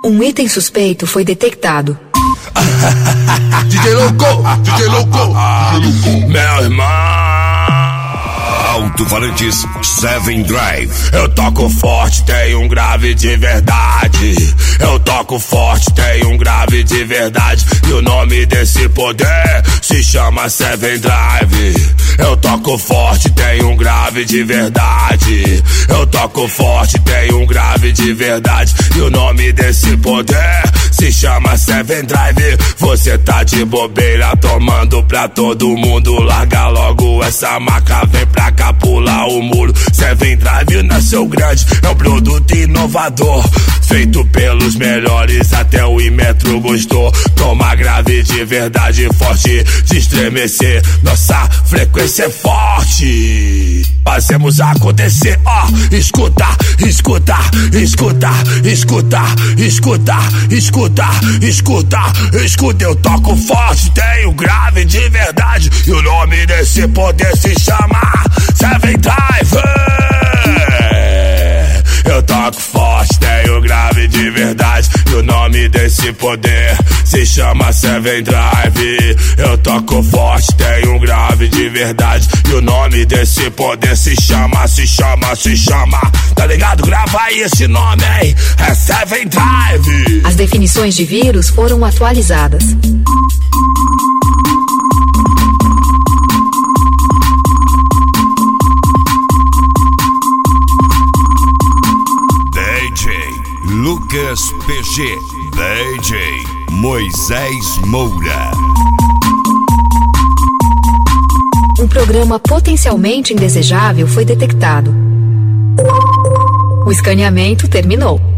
Um item suspeito foi detectado. DJ Louco, DJ Louco, meu irmão. Alto-falantes 7 Drive. Eu toco forte, tenho um grave de verdade. Eu toco forte, tenho um grave de verdade. E o nome desse poder se chama 7 Drive. Eu toco forte, tenho um grave de verdade. Eu toco forte, tenho um grave de verdade. E o nome desse poder se chama 7 Drive. Você tá de bobeira tomando pra todo mundo. Larga logo essa maca, vem pra cá pular o muro. 7 Drive nasceu grande, é um produto inovador, feito pelos melhores, até o Imetro gostou. Toma grave de verdade, forte de estremecer. Nossa frequência é forte, fazemos acontecer, ó. Escuta, escuta, escuta, escuta, escuta, escuta, escuta, escuta. Eu toco forte, tenho grave de verdade. E o nome desse poder se chama 7 Drive. Eu toco forte, tenho grave de verdade. E o nome desse poder se chama 7 Drive. Eu toco forte, tenho grave de verdade. E o nome desse poder se chama, se chama, se chama. Tá ligado? Grava aí esse nome, hein? É 7 Drive. As definições de vírus foram atualizadas. Lucas PG, DJ Moisés Moura. Um programa potencialmente indesejável foi detectado. O escaneamento terminou.